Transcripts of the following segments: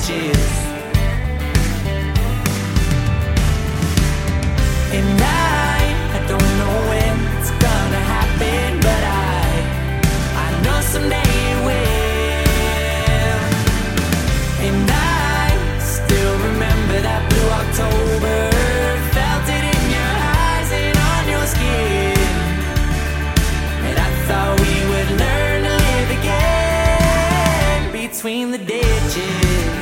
ditches. And I don't know when it's gonna happen, but I know someday it will. And I still remember that blue October, felt it in your eyes and on your skin. And I thought we would learn to live again between the ditches.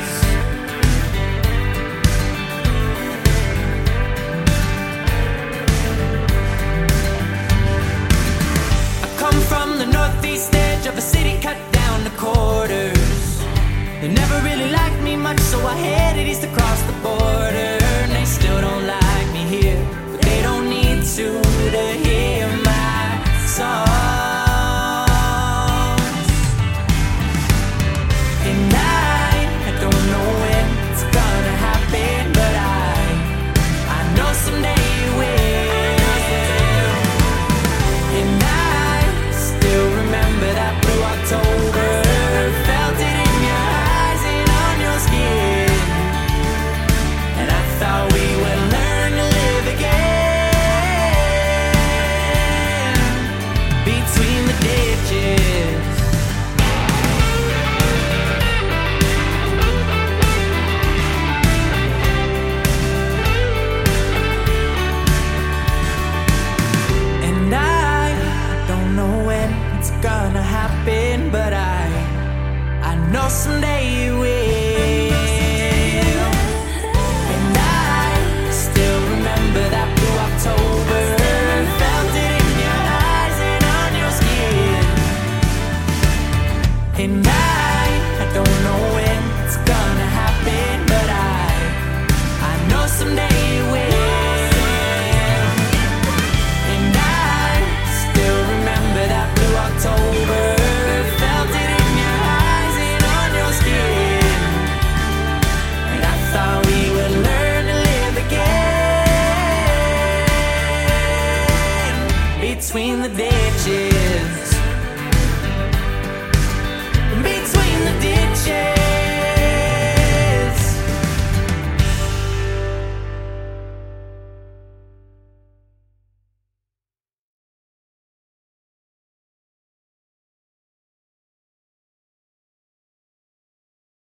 From the northeast edge of a city cut down to quarters. They never really liked me much, so I headed east across the border. And they still don't like me here, but they don't need to hear my songs. And I don't know when it's gonna happen, but I know someday it will. And remember that blue October, felt it in your eyes and on your skin. And I thought we would learn to live again between the ditches. And I don't know when it's gonna happen, but I know someday